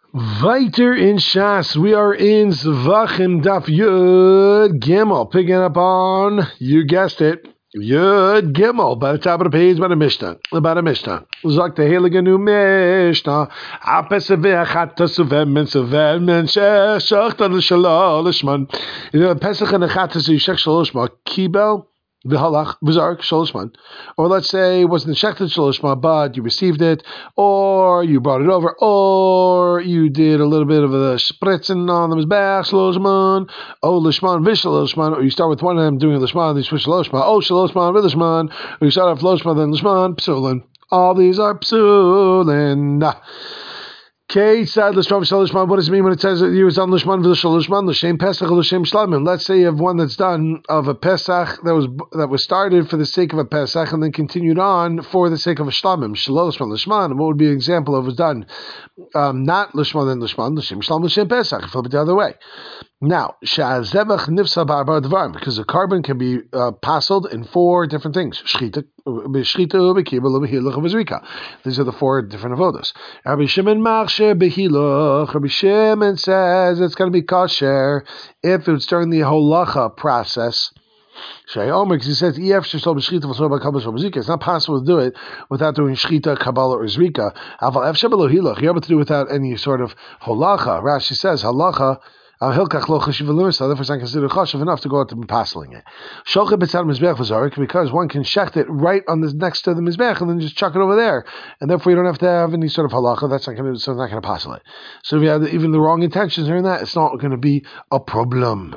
Weiter in Shas, we are in Zvachim Daf Yud Gimel, picking up on, you guessed it, Yud Gimel, by the top of the page, about a Mishnah. Zok the Heilige Nu Mishnah, Pesach V'Achat Suvemen Shechta L'Shalosh Man. Pesach and Achat Shech Shalosh Man, Kibel, the halach v'zark shalishman, or let's say it wasn't shechted shalishman, but you received it, or you brought it over, or you did a little bit of a spritzing on the mizbeach shalishman, oh lishman v'shalishman, or you start with one of them doing a lishman, then you switch shalishman, oh shalishman v'lishman, or you start off lishman then lishman psulin. All these are psulin. What does it mean when it says that you was on Lishman v'Lishman, L'Shem Pesach L'Shem Shlamim? Let's say you have one that's done of a Pesach that was started for the sake of a Pesach and then continued on for the sake of a Shlamim. Shalol Lishman. What would be an example of was done not Lishman then Lishman, L'Shem Shlamim, L'Shem Pesach? Flip it the other way. Now, Sha'azevach nifsa ba'arba dvarim, because a carbon can be passled in four different things. Shchita, b'kibel, b'hilach, b'zrika. These are the four different avodas. Rabbi Shimon machsher b'hilach. Rabbi Shimon says it's going to be kosher if it's during the holacha process. Because he says it's not possible to do it without doing shchita, kabbalah, or zrika. You're able to do it without any sort of holacha. Rashi says halacha. Therefore, it's not considered chashav enough to go out to be passing it. Because one can shecht it right on the next to the mizbech and then just chuck it over there, and therefore you don't have to have any sort of halacha. That's not going to, so it's not going to passel it. So if you have even the wrong intentions during that, it's not going to be a problem.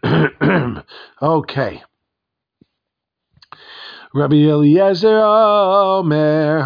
Okay. Rabbi Eliezer Omer,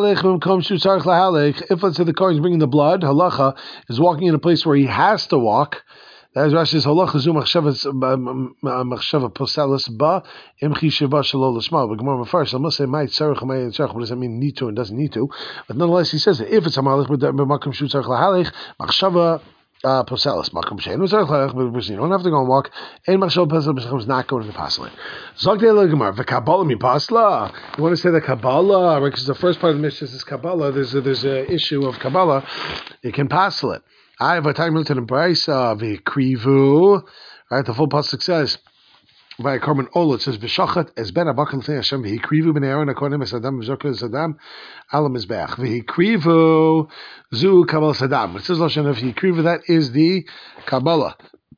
if let's say the Kohen is bringing the blood, halacha is walking in a place where he has to walk. That is Rashi's halacha zu machshava posalis ba imchi shiva shalol l'shma. But Gemara first, I must say might tzarich and might tzarich. What does that mean? Need to and doesn't need to. But nonetheless, he says that if it's a malach with makom shu tzarich lahalich machshava. Posalis makom shein tzarich lahalich, but you don't have to go and walk. And machshava posalis is not going to pass it. Zog de la Gemara v'kabbalah mi pasla. You want to say that Kabbalah, right? Because the first part of the Mishnah is Kabbalah. There's an issue of Kabbalah. It can passel it. I have a time to the Braisa v'krivu. Right, the full pasuk says by Karman Ola, it says v'shachat es ben abakal l'fnei Hashem v'hikrivu b'nei Aaron hakohanim es adam v'zokah es adam al mizbeach v'hikrivu zu kabbalah sadam. It says lashon of hikrivu, that is the Kabbalah.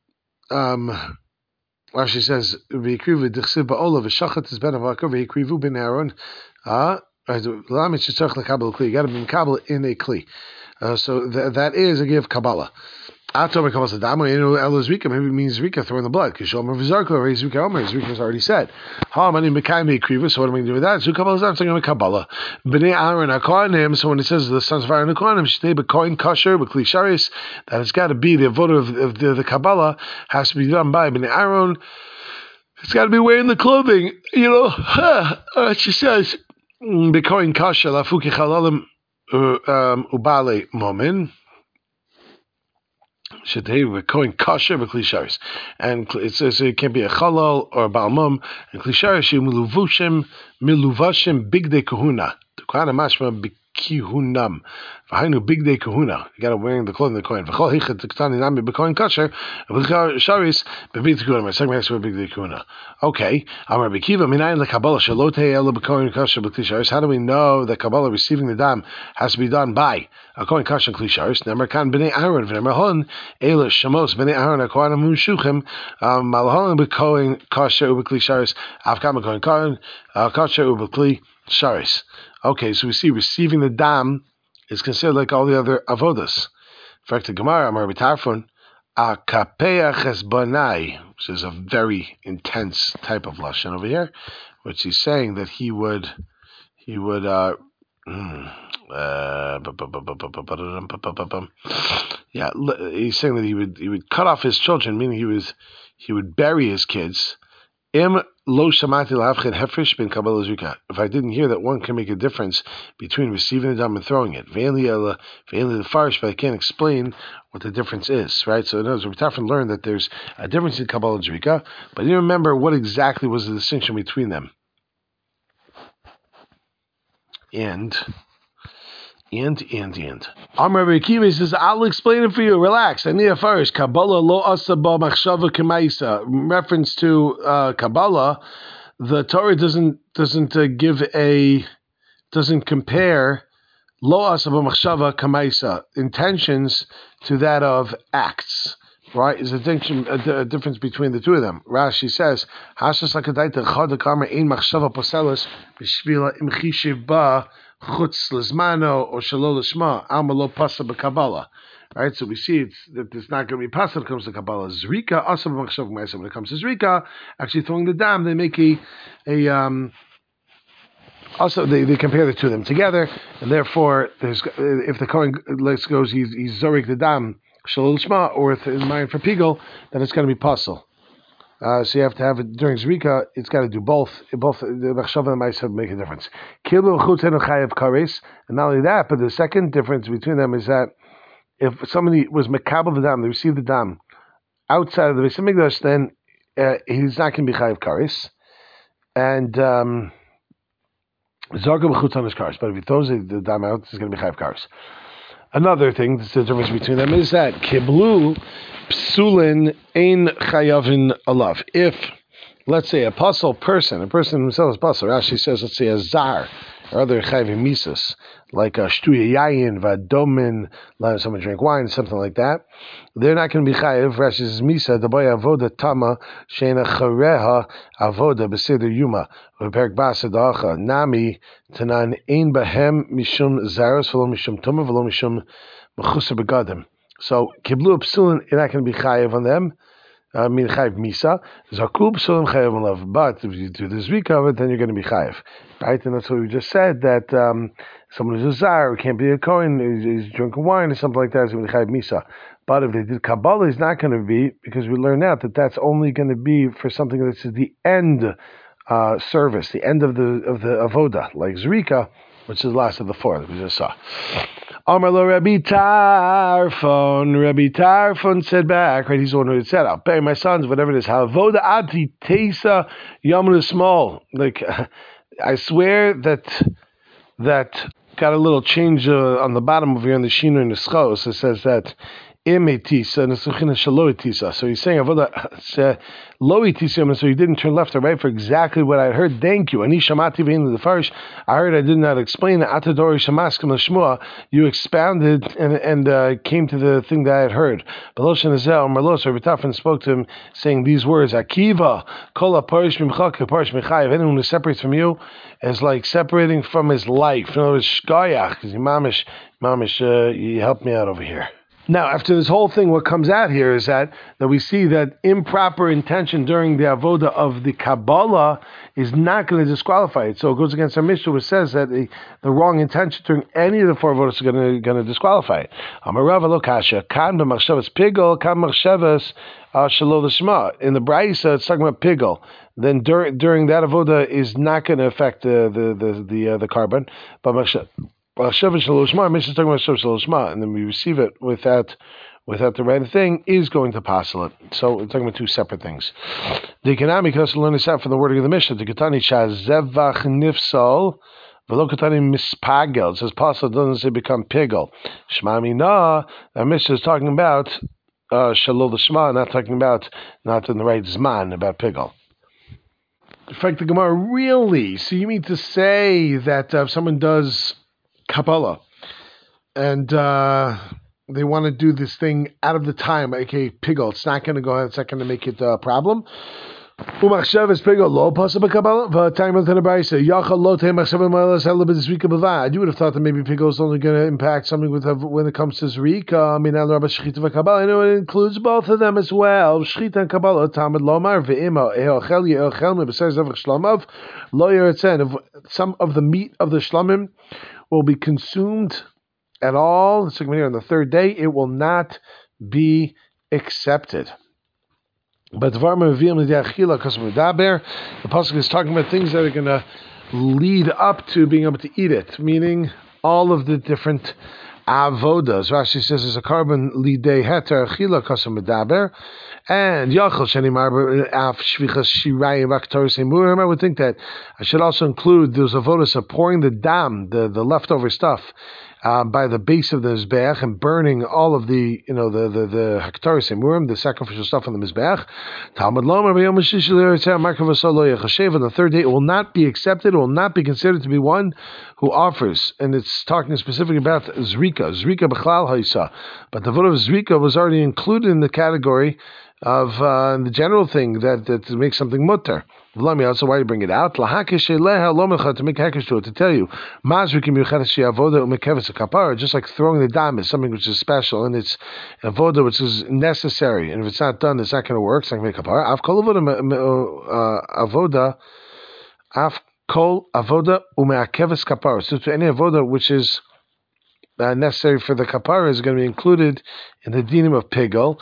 Rashi says v'hikrivu d'chsiv ba'ola v'shachat es ben abakal v'hikrivu b'nei Aaron. You got to be Kabbalah in a kli. So that is a give Kabbalah. Maybe it means Zrika, throwing the blood. Because Zrika has already said. So what am I going to do with that? So Kabbalah. B'nei Aaron HaKohanim. So when it says the sons of Aaron HaKohanim, Shtei b'kohen kasher b'kli sharis, that it's got to be the vote of the Kabbalah has to be done by B'nei Aaron. It's got to be wearing the clothing. She says b'kohen kasher lafuki chalalim ubale momin. Kohen kasher b'klisharis, and it says it can be a chalal or a balmum, and klisharis miluvashim bigdei kahuna. The kahuna mashma b'kihunam. V'hainu bigdei kahuna. You got to wearing the clothing of the kohen. V'chol hichet t'ktani nami b'kohen kasher b'klisharis b'bigdei kahuna. My second next word bigdei kahuna. Okay. Amar b'kiva minayin lekabbalah shalotei ela b'kohen kasher b'klisharis. How do we know that Kabbalah receiving the dam has to be done by a kohen kasher klisharis? Nemer kan b'nei Aaron v'nemer hon ela shamos b'nei Aaron hakohanim mushuchim malahon b'kohen kasher ub'klisharis avkam b'kohen kasher ub'klisharis. Okay, so we see receiving the dam is considered like all the other avodas. In fact, the Gemara, Amar b'tarfon, akapeach esbanai, which is a very intense type of lashon over here, which he's saying that he would he's saying that he would cut off his children, meaning he would bury his kids. If I didn't hear that one can make a difference between receiving the dam and throwing it, the farish, but I can't explain what the difference is, right? So in other words, we often learn that there's a difference in Kabbalah and Zrika, but I didn't remember what exactly was the distinction between them. And And. Amar Rabbi Akiva says, I'll explain it for you. Relax. I need a first. Kabbalah lo asaba machshava kemaisa. Reference to Kabbalah, the Torah doesn't compare lo asaba machshava kemaisa intentions to that of acts. Right? Is a difference between the two of them. Rashi says, Hashas hakadaita chad karma ein machshava poselos b'shvila imchishiv ba chutz lizmano or shalol lishma alma lo pasa b'Kabbalah. Right, so we see that it's not going to be pasa when it comes to Kabbalah. Zrika asab machshava kemaisa. When it comes to zrika, actually throwing the dam, they make also they compare the two of them together, and therefore if the Kohen goes he's zorik the dam shalol shma, or if it's mine for pigel, then it's going to be pasul. So you have to have it during zrika. It's got to do both. Both the machshava and ma'aser make a difference. Kilu chutzenu chayav kares, and not only that, but the second difference between them is that if somebody was mekabel the dam, they received the dam outside of the Beis Hamikdash, then he's not going to be chayav kares, and zarka b'chutz on his kares. But if he throws the dam out, he's going to be chayav kares. Another thing, the difference between them is that kiblu psulin ein chayavin alav. If, let's say, a person himself is pasul, Rashi says, let's say a zar or other chayavim misas, like a shtuya yayin, vadomin, letting someone drink wine, something like that, they're not going to be chayav. Rashi says misa daboy avoda tama sheina chareha avoda b'seder yuma v'perek ba'asadacha nami tanan ein bahem mishum zaros v'lo mishum tuma v'lo mishum mechusa begadim. So kiblu psulin, you're not going to be chayav on them. Chayav misa. Zakub psulim chayav on love. But if you do the zrika of it, then you're going to be chayav. Right? And that's what we just said, that someone who's a zar, who can't be a kohen, he's drinking wine or something like that, is going to be chayav misa. But if they did Kabbalah, he's not going to be, because we learned out that that's only going to be for something that's the end service, the end of the avoda, like zrika, which is the last of the four that we just saw. Amar lo Rabbi Tarfon said back, right, he's the one who said, I'll bury my sons, whatever it is, havoda ati teisa yamud small. Like, I swear that got a little change on the bottom over here in the Shino and the Schos. It says that imetisa and suchina shaloitisa. So he's saying avoda loitisa, so he didn't turn left or right for exactly what I heard. Thank you. Ani shamati v'in the first. I heard I did not explain it. Atadori shamaskim l'shmua. You expounded and came to the thing that I had heard. Baloshan azel marlos. Rabbi Tarfon spoke to him saying these words: Akiva kol haparish mimcha kaparish mechayev. Anyone who separates from you is like separating from his life. In other words, shkoyach, because mamish, you helped me out over here. Now, after this whole thing, what comes out here is that we see that improper intention during the avoda of the Kabbalah is not going to disqualify it. So it goes against our Mishnah, which says that the wrong intention during any of the four avodas is going to disqualify it. Amarava lo kasha, kan b'machshavas pigol, kan b'machshavas shalol l'shma. In the Braisa, it's talking about pigol. Then during that avoda is not going to affect the carbon, but Sheva Shaloshma, Mishnah is talking about Sheva Shaloshma, and then we receive it without the right thing, is going to passel it. So we're talking about two separate things. The economic can also learn this out from the wording of the Mishnah. The Ketani Shazevach Nifsal, Velo Ketani Mispagel. It says passel, doesn't say become pigel. Shmami Na, that Mishnah is talking about Shalol Shma, not talking about, not in the right Zman, about pigel. In fact, the Gemara, really? So you mean to say that if someone does Kabbalah and they want to do this thing out of the time, aka pigol, it's not going to go, it's not going to make it a problem. Umachshavas pigol lo pasaba Kabbalah v'tayim of the Braisa yachal lo teim machshavas malas hela b'zrika b'vad. You would have thought that maybe pigol is only going to impact something when it comes to zrika. I mean, al rabba shchita v'Kabbalah. I know it includes both of them as well. Shchita and Kabbalah tamid lomar ve'ima eochel yeochel me b'sayz avach shlamav lo yeretzen. If some of the meat of the shlamim will be consumed at all, on the third day, it will not be accepted. But the pasuk is talking about things that are going to lead up to being able to eat it, meaning all of the different avodas. Rashi says there's a carbon lidei heter achila kasam medaber, and yachal shenimar af shvichas shirayim vaktoris emurim. I would think that I should also include those avodas of pouring the dam, the leftover stuff, by the base of the Mizbeach and burning all of the Haktaris Emurim, the sacrificial stuff on the Mizbeach. Talmud Lomer b'yom hashishi l'eretz Makav Asar lo yechashev. On the third day, it will not be accepted. It will not be considered to be one who offers. And it's talking specifically about Zrika. Zrika b'chlal ha'isa. But the vote of Zrika was already included in the category of the general thing that makes something mutter. Also, why do you bring it out? To make hekesh to it, to tell you, just like throwing the dam is something which is special and it's avoda which is necessary, and if it's not done, it's not going to work. It's not going to make kapara. Af kol avoda umeakeves kapara. So to any avoda which is necessary for the kapara is going to be included in the dinim of pigel.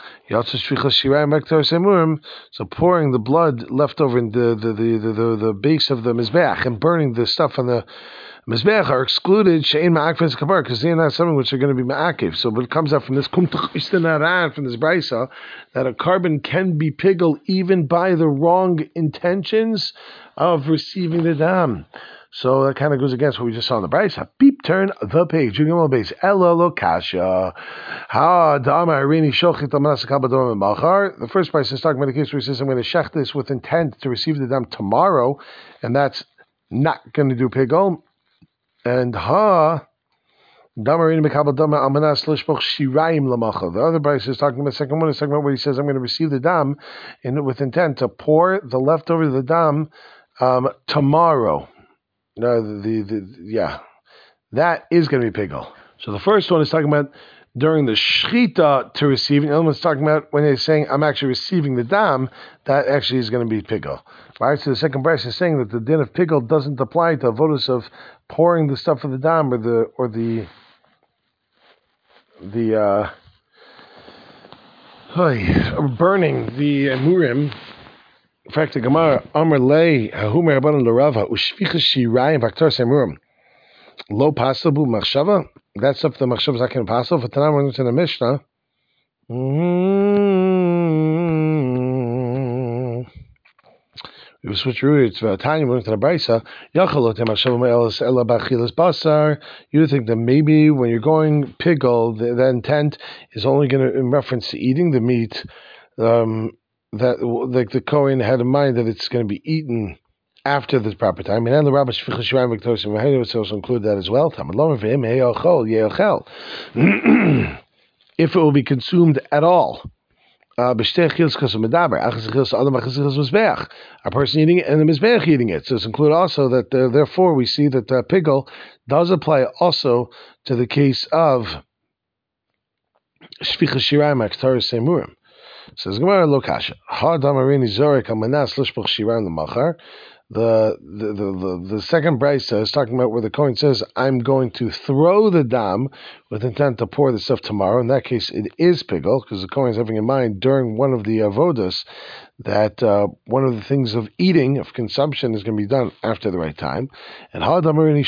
So pouring the blood left over in the base of the mizbeach and burning the stuff on the mizbeach are excluded. She'ein ma'akves kapara, because they're not something which are going to be ma'akiv. So it comes out from this from this brisa that a carbon can be pigel even by the wrong intentions of receiving the dam. So that kind of goes against what we just saw in the Brisa. Beep, turn the page. You can base. Elo kasha. Ha dama irini shochit amanas kabadom and machar. The first Brisa is talking about the case where he says, I'm going to shech this with intent to receive the dam tomorrow, and that's not going to do pigol. And ha dama irini mekabadom amanas lishpoch shirayim lamachar. The other Brisa is talking about the second one. Is talking about where he says, I'm going to receive the dam with intent to pour the leftover of the dam tomorrow. No, that is going to be pigel. So the first one is talking about during the shchita to receiving. The other one's talking about when they're saying I'm actually receiving the dam. That actually is going to be pigel. Right. So the second verse is saying that the din of pigel doesn't apply to avodas of pouring the stuff of the dam or the burning the murim. In fact, the Gemara Amar Lei Hahumer Rabbanan L'Rava Ushvicha Shirayim Vaktar Semurim Lo Pasabu Machshava. That stuff the Machshava is not going to pass. For Tanam we're going to the Mishnah. We switch roots. Tanya we're going to the Brisa. Yachalot Machshava Me'elas Ela Bachilas Basar. You think that maybe when you're going pigel, the intent is only going to in reference to eating the meat. That like the Kohen had in mind that it's going to be eaten after the proper time. And then the Rabbi Shvicha Shirayim Viktosim V'Hayim also include that as well. If it will be consumed at all. A person eating it and the Mizbeach eating it. So it's included also that therefore we see that pigel does apply also to the case of Shvicha Shirayim Aktar Semurim. Says Gemara Lokasha. Ha damarini zorek amanas lishpoch shiran l'machar. The second brisa is talking about where the Kohen says, I'm going to throw the dam with intent to pour the stuff tomorrow. In that case, it is pigel, because the Kohen is having in mind during one of the avodas that one of the things of eating, of consumption, is going to be done after the right time. And the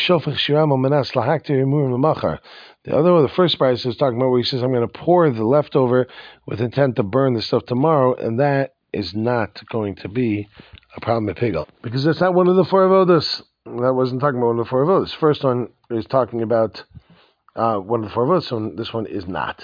other one, the first price is talking about where he says, I'm going to pour the leftover with intent to burn the stuff tomorrow, and that is not going to be a problem with pigel, because that's not one of the four avodas. That wasn't talking about one of the four avodas. First one is talking about one of the four avodas, so this one is not.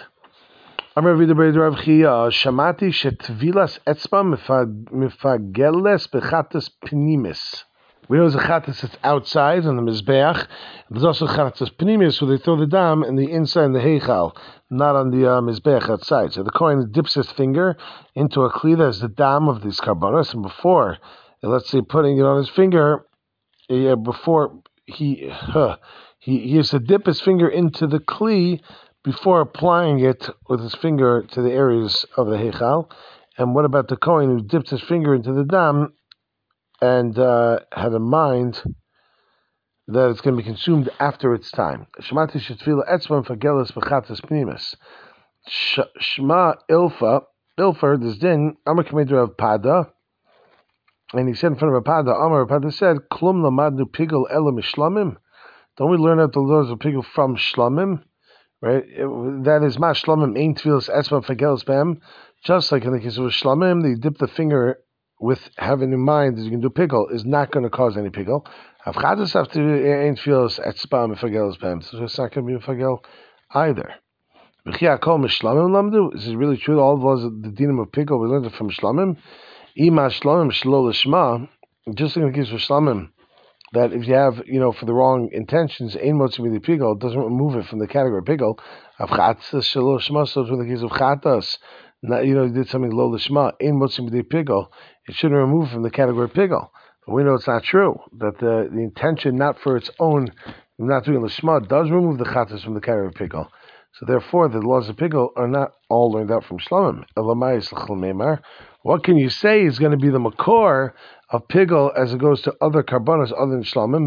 Shamati shetvilas etzma mifageles bechatas pnimis. We know there's a chatas that's outside on the mizbeach. There's also chatas pnimis, where they throw the dam in the inside in the heichal, not on the mizbeach outside. So the Kohen dips his finger into a kli that is the dam of these karbanos, and before, let's say, putting it on his finger, before he has to dip his finger into the kli before applying it with his finger to the areas of the heichal. And what about the Kohen who dipped his finger into the dam and had in mind that it's going to be consumed after its time? Shemati shetfila etzman fagelis b'chatas pnimis. Shema Ilfa, this din, Amar Kamedra of Pada, and he said in front of Pada, Amar Pada said, Klum lamadnu pigel ela mishlamim. Don't we learn out the laws of pigel from shlamim? Right? That is, ma shlamim ain't tfilas etzman fagelis b'hem. Just like in the case of shlamim, they dip the finger with having in mind that you can do pigel is not going to cause any pigel. Avchadas have to ain't feels at spam mefagel's pam, so it's not going to be mefagel either. Is it really true that all the laws of the dinam of pickle we learned it from shlamim? Ima shlamim shlo lishma. Just in the case of shlamim, that if you have, for the wrong intentions, ein motzim the pickle, it doesn't remove it from the category of pickle. Avchatas shlo lishma. So in the case of chatas, you did something lo lishma, ein motzim the pickle, it shouldn't remove from the category of pickle. But we know it's not true. That the intention, not for its own, not doing lishma, does remove the chatas from the category of pickle. So therefore, the laws of pickle are not all learned out from shlamim. What can you say is going to be the makor of pickle as it goes to other karbanos other than shlamim?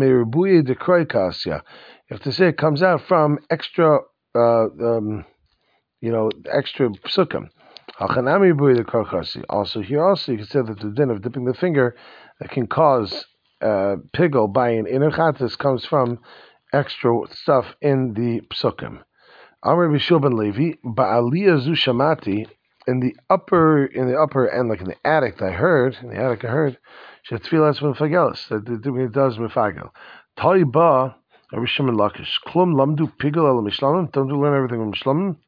If to say it comes out from extra, extra psukim. Also here, you can say that the din of dipping the finger that can cause pickle by an inner chatas comes from extra stuff in the psukim. Amar Bishul ben Levi, Ba'aliyah zu shamati, in the upper and like in the attic I heard, Shetfilas mefagelis, that it does mefagel. Tali ba, Rabbi Shimon Lakish, Klum lamdu pigel el mishlamim, don't you learn everything from shlamim?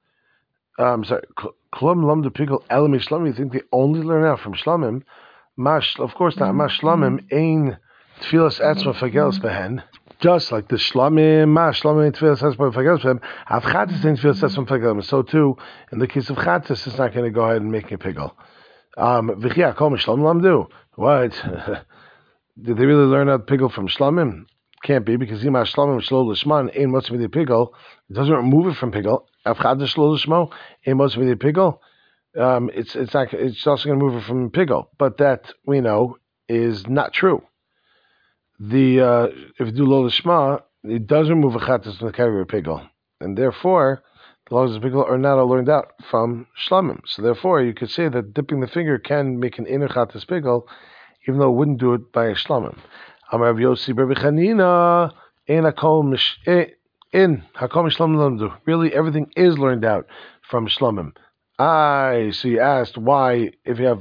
Klum lamdu pigel el mishlamim, you think they only learn out from shlamim? Of course not, mash shlamim, ein tfilas etzma fagelis behen. Just like the shlamim, tefillas has by fagelis, have chatas in tefillas has from fagelis. So too, in the case of chatas, it's not going to go ahead and make a pickle. V'chia kol mishlamim lamdu. What? Did they really learn how to pickle from shlamim? Can't be, because ima shlamim shlo l'shman ein motzim the pickle. It doesn't remove it from pickle. Av chatas shlo l'shmo ein motzim the pickle. It's also going to move it from pickle, but that we know is not true. If you do lo lishma, it does remove a chatas from the category of pickle, and therefore the laws of pickle are not all learned out from shlamim. So therefore, you could say that dipping the finger can make an inner chatas pickle, even though it wouldn't do it by a shlamim. Amar Rav Yossi bar Chanina in hakol shlamim lamdu. Really, everything is learned out from shlamim. So you asked why, if you have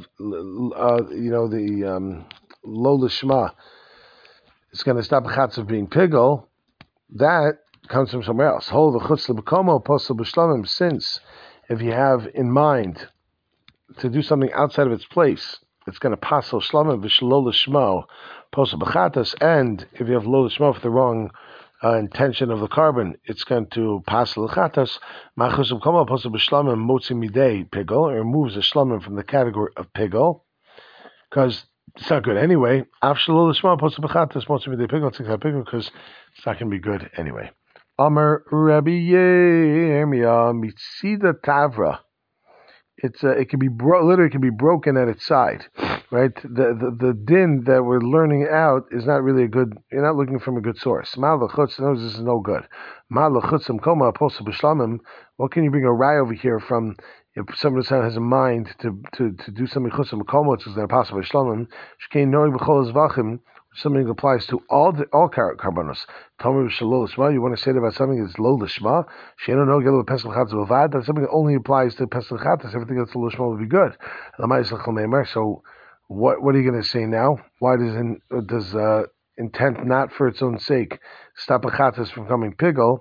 the lo lishma, it's going to stop a chatz of being pickle. That comes from somewhere else. Since if you have in mind to do something outside of its place, it's going to passel shlamim v'shlo l'shmo posel b'chatas, and if you have lo l'shmo for the wrong intention of the carbon, it's going to passel l'chatas. Machus b'komo posel b'shlamim motzi midei pickle. It removes the shlamim from the category of pickle, because it's not good anyway. Because it's not going to be good anyway. Amar Rabbi Yirmiyah mitzida tavra. It can be literally can be broken at its side, right? The din that we're learning out is not really a good. You're not looking from a good source. Malachutz knows this is no good. Malachutzim koma apostle b'shlamim. What can you bring a rai over here from? If somebody has a mind to do something chutzim koma, which is an apostle b'shlamim, shkein noig b'chol zvachim, something that applies to all karbanos. Tomer b'shalo l'shma. You want to say that about something that's lo l'shma? Sheino no gelo pesach chatas b'vad. That's something that only applies to pesach chatas. Everything that's lo l'shma will be good. So what are you going to say now? Why does intent not for its own sake stop a chatas from becoming pickle,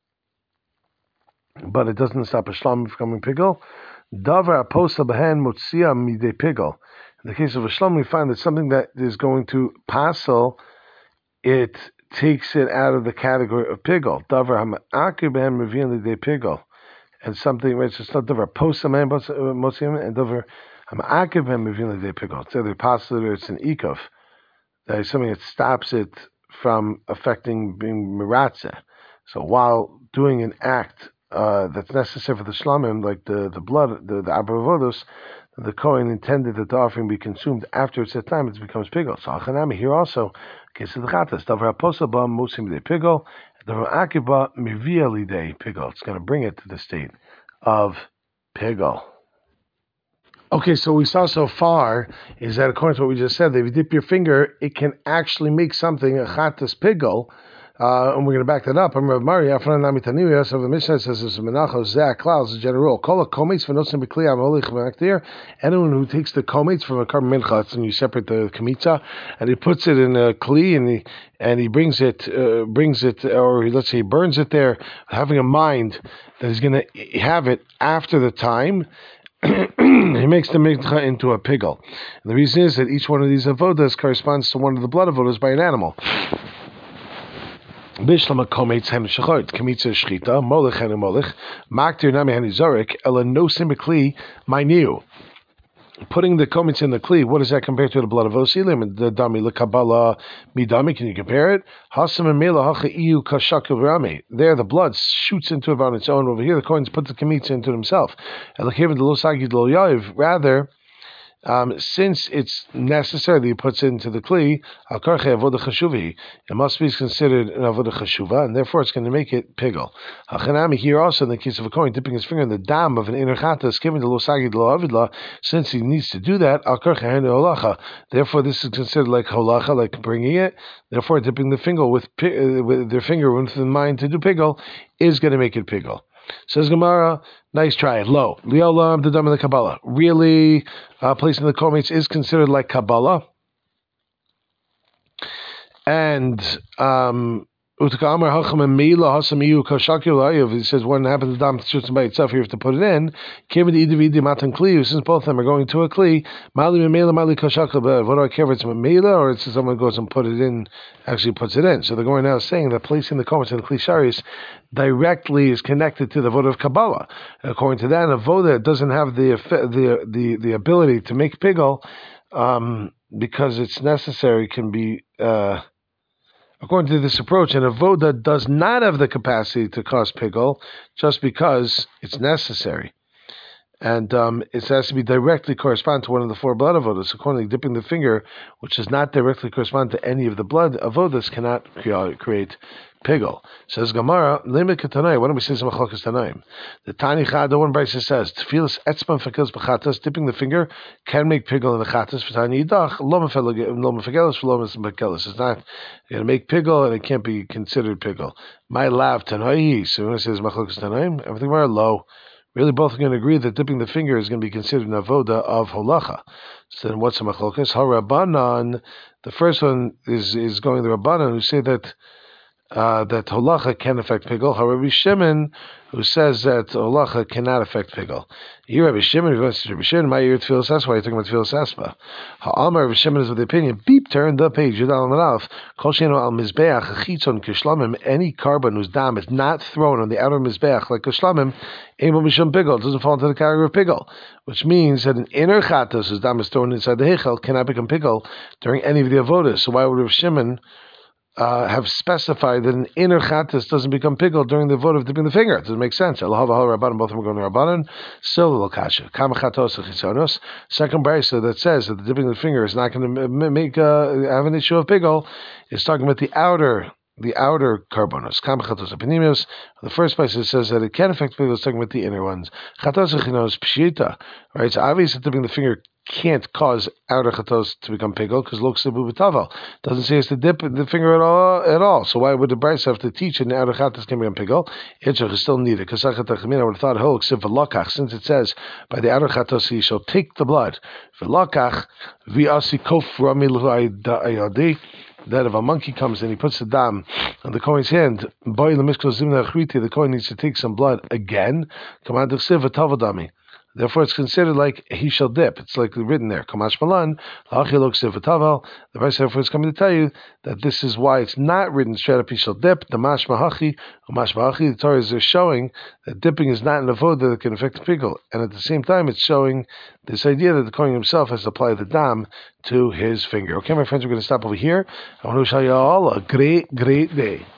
but it doesn't stop a shlam from becoming pickle? Davar aposa b'hen mutzia midei pickle. In the case of a shlam, we find that something that is going to passel, it takes it out of the category of pickle. Davar ha'ma'akir b'hen mevin lidei pickle. And something, right, so it's not davar aposa b'hen mutzia, and davar ha'ma'akir b'hen mevin lidei pickle. It's either passel or it's an ikov. That is something that stops it from affecting being miratze. So while doing an act that's necessary for the shlamim, like the blood, the abravodos, the Kohen intended that the offering be consumed after it's set time, it becomes pickle. So Achanami here also, case of the chatas, davar aposa ba musim lidei pickle, davar akiba mivia lidei pickle. It's going to bring it to the state of pickle. Okay, so we saw so far is that according to what we just said, that if you dip your finger, it can actually make something a chatas pickle. And we're going to back that up. I'm Rav Mari. Afran Nami Taniya. So the Mishnah says this is Menachos Zeh Klaus, a general rule. Kol komitz v'nosim b'kli amolich v'aktir. Anyone who takes the komitz from a carbon mincha, and you separate the kamitza, and he puts it in a kli, and he brings it, or let's say he burns it there, having a mind that he's going to have it after the time. He makes the mincha into a pigel. And the reason is that each one of these avodas corresponds to one of the blood avodas by an animal. Bishlama kometz hen shachot kamitza shchita molech hen molech maktir nami hen zorek ela no simbekli my new. Putting the kometz in the kli, what does that compare to the blood of osilim and the dami lekabala midami? Can you compare it? Hasam emela hacha iu kashakil rami. There, the blood shoots into it on its own. Over here, the kohen puts the kamitza into himself. Elakevin de lo sagid lo yav. Rather, since it's necessary that he puts it into the kli, it must be considered an avodah chashuva, and therefore it's going to make it pigel. Hachanami, here also in the case of a kohen dipping his finger in the dam of an inner chatas given to lo sagid lo avidla, since he needs to do that, therefore this is considered like holacha, like bringing it. Therefore, dipping the finger with their finger with the mind to do pigel is going to make it pigel. Says Gemara, nice try. Lo, liolam the dam of the Kabbalah. Really, placing the komitz is considered like Kabbalah. And he says when it happens the dam shoots by itself, you have to put it in. Since both of them are going to a kli, what do I care if it's mamela or it's someone goes and put it in, actually puts it in. So they're going now saying that placing the komitz in the kli sharis directly is connected to the voda of Kabbalah. And according to that, a voda doesn't have the ability to make pigel because it's necessary can be. According to this approach, an avoda does not have the capacity to cause pigel just because it's necessary. And it has to be directly correspond to one of the four blood avodas. Accordingly, dipping the finger, which does not directly correspond to any of the blood avodas, cannot create pigel. Says Gemara, limit katanai. Why don't we say some machlokas tanaim? The Tani Chad, the one brisa says, tefillas etzman fekelis b'chatas, dipping the finger can make pigel in the chatas. For Tani Yidach, lo mefekelis, lo mefekelis. It's not going to make pigel, and it can't be considered pigel. My lav tanai. So when it says machlokas tanaim, everything Gemara low. Really, both are going to agree that dipping the finger is going to be considered an avoda of holacha. So then, what's a machlokas? Harabanan. The first one is going the Rabbanan who say that holacha can affect pigel. Rabbi Shimon, who says that holacha cannot affect pigel. Here, Rabbi Shimon, who goes to Rabbi Shimon, my ear tefillas espa. You're talking about tefillas espa. Ha'amar Rabbi Shimon is with the opinion. Beep, turn the page. Yudal Manalf. Kol sheinu al mizbeach chitzon kishlamim. Any carbon whose dam is not thrown on the outer mizbeach like kishlamim, emo mishum pigel, doesn't fall into the category of pigel, which means that an inner chatas whose dam is thrown inside the heichel cannot become pigel during any of the avodas. So why would Rabbi Shimon have specified that an inner chatas doesn't become pigel during the vote of dipping the finger? It doesn't make sense. Allah Rabbanan, both of them are going to Rabbanan. Still the lokasha. Kama chatos chisonos. Second brisa that says that the dipping the finger is not going to make have an issue of pigel is talking about the outer carbonos. Kama chatos apinimios. The first place it says that it can affect pigel is talking about the inner ones. Chatos chinos pshita. Right. So obviously dipping the finger can't cause outer chatos to become pigel because looks the bubitavel doesn't say it's to dip the finger at all. So why would the brisa have to teach an outer chatos can become pigel? Itzrach is still needed because I would have thought since it says by the outer chatos he shall take the blood. V'lakach v'asi kof rami l'ayadi. That if a monkey comes and he puts the dam on the kohen's hand, the kohen needs to take some blood again. Therefore, it's considered like he shall dip. It's like written there. Kamash Malan, the verse therefore is coming to tell you that this is why it's not written straight up he shall dip. The mashmahachi, the Torah is showing that dipping is not an avodah that can affect the pigel. And at the same time, it's showing this idea that the Kohen himself has to apply the dam to his finger. Okay, my friends, we're going to stop over here. I want to wish you all a great, great day.